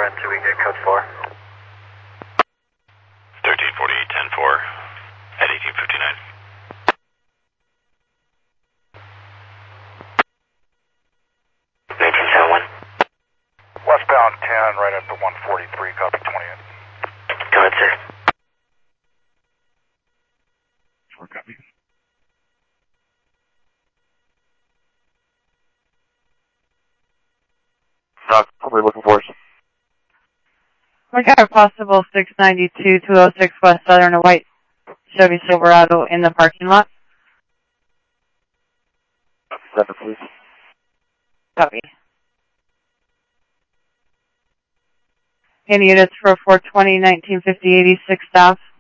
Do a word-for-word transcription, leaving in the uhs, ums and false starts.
until we get code four. thirteen forty-eight, ten four at eighteen fifty-nine. nineteen seven one. Westbound ten, right up to one forty-three, copy twenty-eight. Go ahead, sir. Four copy. Doc, what are we looking for? We got a possible six ninety-two, two oh six West Southern, a white Chevy Silverado in the parking lot. Center, please. Copy. Any units for four twenty, nineteen fifty, eighty-six staff?